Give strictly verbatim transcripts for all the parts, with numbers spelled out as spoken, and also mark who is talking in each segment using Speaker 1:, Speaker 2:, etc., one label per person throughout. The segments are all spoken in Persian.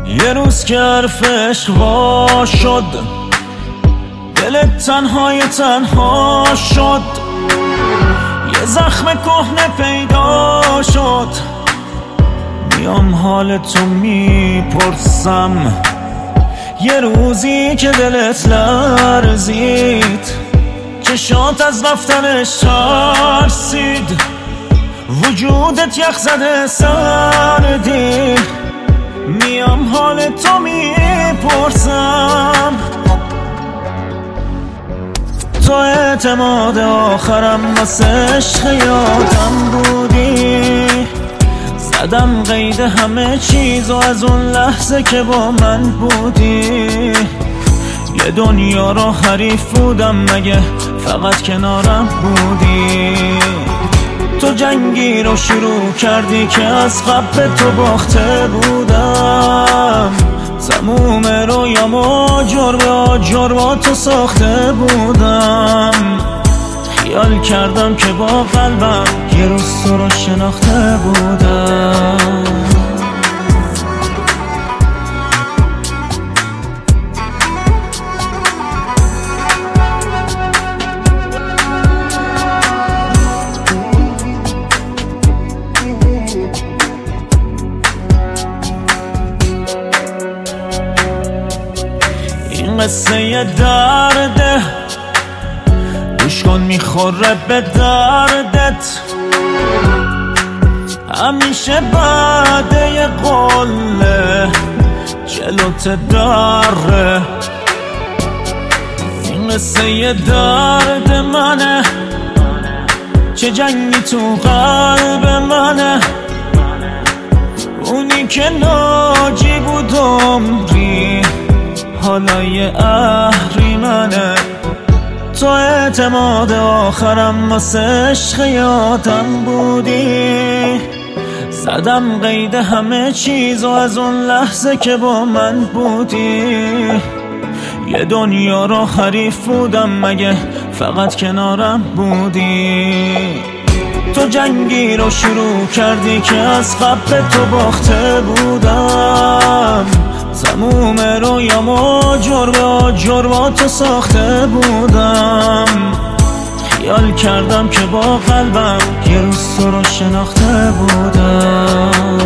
Speaker 1: یه روز که حرف عشق وا شد، دلت تنهای تنها شد، یه زخم کهنه پیدا شد. میام حال تو میپرسم، یه روزی که دلت لرزید، چشات از رفتنش ترسید، وجودت یخ زده سردی. میام حال تو میپرسم، تو اعتماد آخرم واسه عشق یادم بودی. زدم قید همه چیز و از اون لحظه که با من بودی، یه دنیا رو حریف بودم مگه فقط کنارم بودی. تو جنگی رو شروع کردی که از قبل تو باخته بودم، تموم رویامو جربه آجر با تو ساخته بودم. خیال کردم که با قلبم یه روز تو رو شناخته بودم. این قصه یه درده، گوش کن میخوره به دردت. همیشه بعد یه قله جلوت داره. این قصه یه درد منه، چه جنگی تو قلب منه. اونی که ناجی بود عمری، حالا یه اهریمنه. تو اعتماد آخرم واسه عشق یادم بودی. زدم قید همه چیز و از اون لحظه که با من بودی، یه دنیا رو حریف بودم مگه فقط کنارم بودی. تو جنگی رو شروع کردی که از قبل تو باخته بودم، تموم رویامو جربه آجر با تو ساخته بودم. خیال کردم که با قلبم یه روز تو رو شناخته بودم.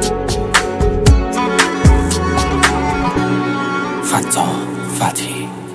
Speaker 2: فتا فتحی